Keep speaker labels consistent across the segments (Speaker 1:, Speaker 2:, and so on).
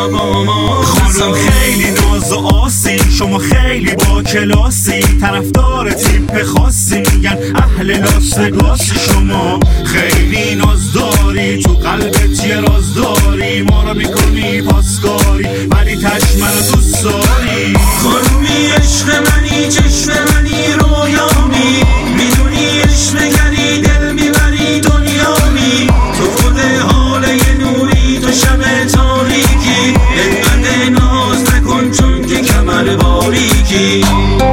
Speaker 1: بیا با ما.
Speaker 2: خانم خیلی ناز و آسی، شما خیلی با کلاسی، طرفدار تیپ خاصی، میگن اهل لاس وگاسی. شما خیلی ناز داری، تو قلبت یه راز داری، ما رو میکنی پاسداری ولی تش منو دوست داری.
Speaker 1: خانومی عشق منی، چشم منی، رویامی، میدونی عشق گری دل میبری دنیامی. تو خود حاله نوری، تو شب تاریکی، اینقدر ناز نکن چون که کمر باریکی.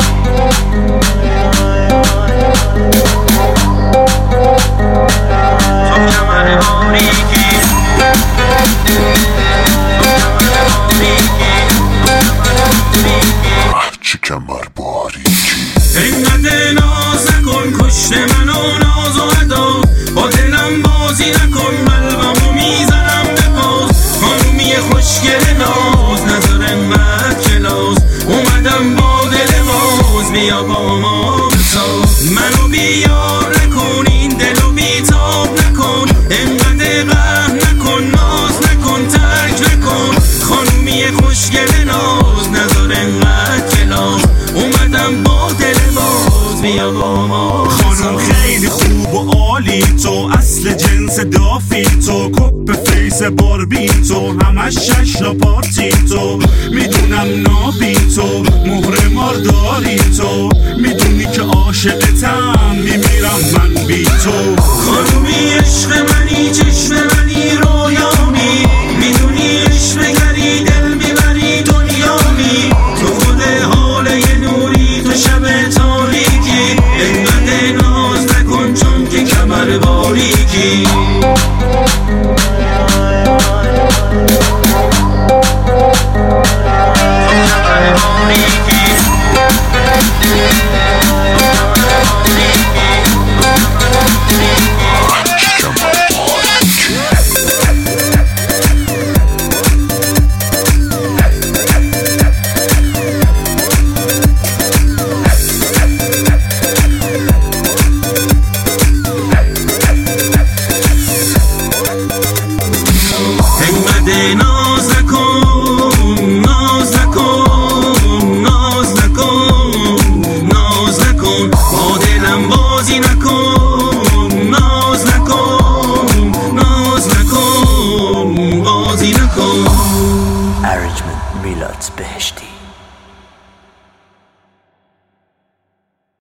Speaker 1: اینقدر ناز نکن، کشت منو ناز و ادا، با دلم بازی نکن، قلبمو میزنم به پاس. خانومی خوشگل ناز، نظر انقدر کلاس، اومدم با دل باز، بیا با ما بساز. منو بیار نکن، این دلو بیتاب نکن، اینقدر قهر نکن، ناز نکن، ترک نکن. خانومی خوشگل ناز، نظر انقدر کلاس، اومدم با دل باز، بیا با ما.
Speaker 2: خانم خیلی خوب و عالی، تو اصل جنس دافی، تو کپ فیس باربی، تو همش ششنا پارتی، تو میدونم نابی، تو مهر مارداری، تو میدونی که عاشقتم، میمیرم من بی تو.
Speaker 1: خانومی عشق منی، چشم منی، رویامی، میدونی عشق گری دل میبری دنیامی. تو خود حاله نوری، تو شب تاریکی، اینقدر ناز نکن چون که کمر باریکی. ناز نکن، ناز نکن، ناز نکن، ناز نکن، با دلم بازی نکن، ناز نکن، ناز نکن، بازی نکن.
Speaker 3: ارنجمنت میلاد بهشتی.